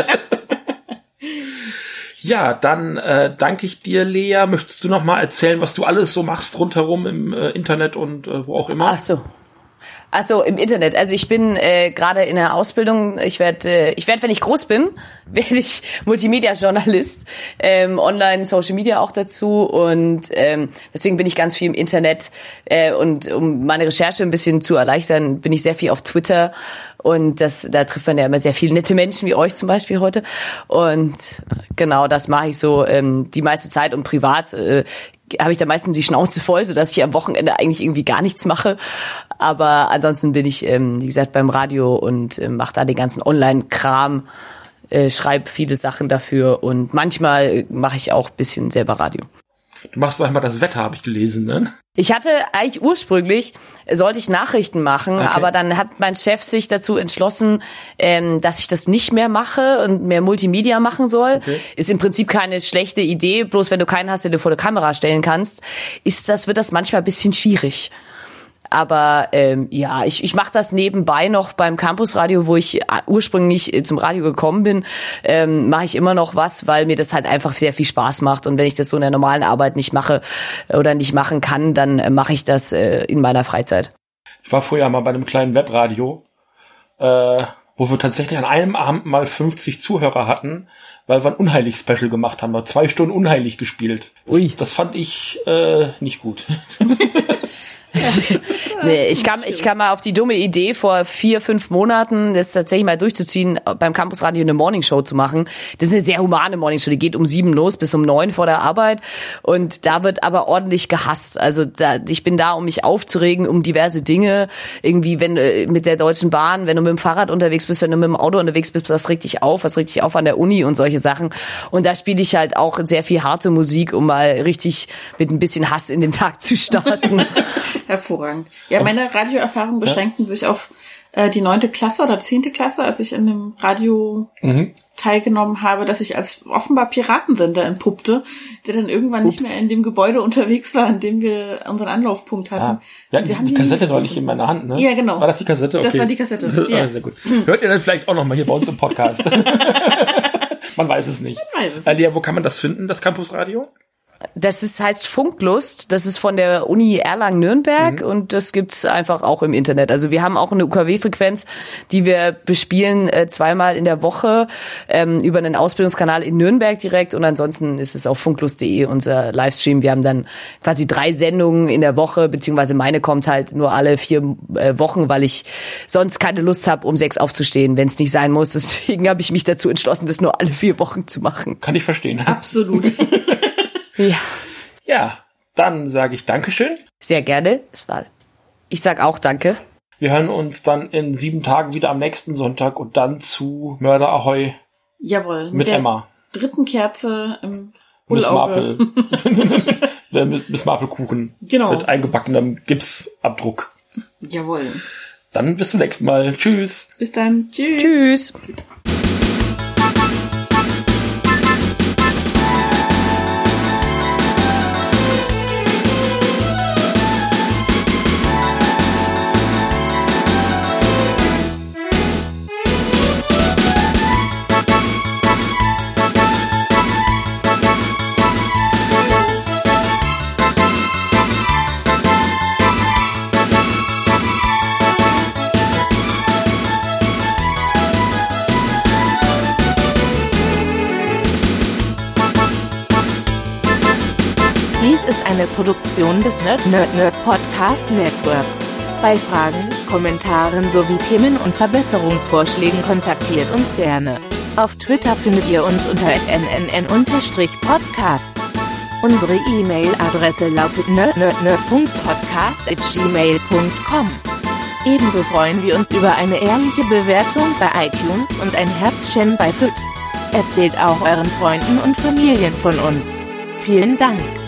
Ja, dann äh, danke ich dir, Lea. Möchtest du noch mal erzählen, was du alles so machst rundherum im äh, Internet und äh, wo auch immer? Ach so. Also im Internet. Also ich bin äh, gerade in der Ausbildung. Ich werde, äh, ich werde, wenn ich groß bin, werde ich Multimedia-Journalist, ähm, online, Social Media auch dazu und ähm, deswegen bin ich ganz viel im Internet äh, und um meine Recherche ein bisschen zu erleichtern, bin ich sehr viel auf Twitter und das, da trifft man ja immer sehr viele nette Menschen wie euch zum Beispiel heute und genau, das mache ich so ähm, die meiste Zeit und privat äh, habe ich da meistens die Schnauze voll, sodass ich am Wochenende eigentlich irgendwie gar nichts mache. Aber ansonsten bin ich, ähm, wie gesagt, beim Radio und äh, mache da den ganzen Online-Kram, äh, schreibe viele Sachen dafür und manchmal äh, mache ich auch ein bisschen selber Radio. Du machst manchmal das Wetter, habe ich gelesen, ne? Ich hatte eigentlich ursprünglich, sollte ich Nachrichten machen, okay. aber dann hat mein Chef sich dazu entschlossen, ähm, dass ich das nicht mehr mache und mehr Multimedia machen soll. Okay. Ist im Prinzip keine schlechte Idee, bloß wenn du keinen hast, den du vor der Kamera stellen kannst, ist das, wird das manchmal ein bisschen schwierig. Aber ähm, ja, ich, ich mache das nebenbei noch beim Campusradio, wo ich ursprünglich zum Radio gekommen bin, ähm, mache ich immer noch was, weil mir das halt einfach sehr viel Spaß macht. Und wenn ich das so in der normalen Arbeit nicht mache oder nicht machen kann, dann äh, mache ich das äh, in meiner Freizeit. Ich war vorher mal bei einem kleinen Webradio, äh, wo wir tatsächlich an einem Abend mal fünfzig Zuhörer hatten, weil wir ein Unheilig-Special gemacht haben. Wir haben zwei Stunden Unheilig gespielt. Das, Ui. das fand ich äh, nicht gut. Nee, ich kam, ich kam mal auf die dumme Idee, vor vier, fünf Monaten das tatsächlich mal durchzuziehen, beim Campusradio eine Morningshow zu machen. Das ist eine sehr humane Morningshow, die geht um sieben los bis um neun vor der Arbeit und da wird aber ordentlich gehasst. Also da, ich bin da, um mich aufzuregen, um diverse Dinge. Irgendwie, wenn du mit der Deutschen Bahn, wenn du mit dem Fahrrad unterwegs bist, wenn du mit dem Auto unterwegs bist, das regt dich auf, was regt dich auf an der Uni und solche Sachen. Und da spiele ich halt auch sehr viel harte Musik, um mal richtig mit ein bisschen Hass in den Tag zu starten. Hervorragend. Ja, meine Radioerfahrungen beschränkten ja. sich auf äh, die neunte Klasse oder zehnte Klasse, als ich in dem Radio mhm. teilgenommen habe, dass ich als offenbar Piratensender entpuppte, der dann irgendwann Ups. nicht mehr in dem Gebäude unterwegs war, in dem wir unseren Anlaufpunkt hatten. Ah. Wir hatten wir die, haben die Kassette neulich in meiner Hand, ne? Ja, genau. War das die Kassette? Okay. Das war die Kassette, ja. Sehr gut. Hört ihr dann vielleicht auch noch mal hier bei uns im Podcast? Man weiß es nicht. Man weiß es nicht. Alia, wo kann man das finden, das Campusradio? Das ist, heißt Funklust, das ist von der Uni Erlangen-Nürnberg mhm. und das gibt's einfach auch im Internet. Also wir haben auch eine U K W-Frequenz, die wir bespielen äh, zweimal in der Woche ähm, über einen Ausbildungskanal in Nürnberg direkt und ansonsten ist es auf funklust punkt de unser Livestream. Wir haben dann quasi drei Sendungen in der Woche, beziehungsweise meine kommt halt nur alle vier äh, Wochen, weil ich sonst keine Lust habe, um sechs aufzustehen, wenn es nicht sein muss. Deswegen habe ich mich dazu entschlossen, das nur alle vier Wochen zu machen. Kann ich verstehen. Absolut. Ja. Ja, dann sage ich Dankeschön. Sehr gerne. Es war, ich sag auch Danke. Wir hören uns dann in sieben Tagen wieder am nächsten Sonntag und dann zu Mörder Ahoi. Jawohl. Mit, mit der Emma. Dritten Kerze im Miss Marple. Miss Marple Kuchen. Genau. Mit eingebackenem Gipsabdruck. Jawohl. Dann bis zum nächsten Mal. Tschüss. Bis dann. Tschüss. Tschüss. Eine Produktion des Nerd Nerd Nerd Podcast Networks. Bei Fragen, Kommentaren sowie Themen- und Verbesserungsvorschlägen kontaktiert uns gerne. Auf Twitter findet ihr uns unter at n n n podcast. Unsere E-Mail-Adresse lautet nerd nerd nerd punkt podcast at gmail punkt com. Ebenso freuen wir uns über eine ehrliche Bewertung bei iTunes und ein Herzchen bei F Y T. Erzählt auch euren Freunden und Familien von uns. Vielen Dank.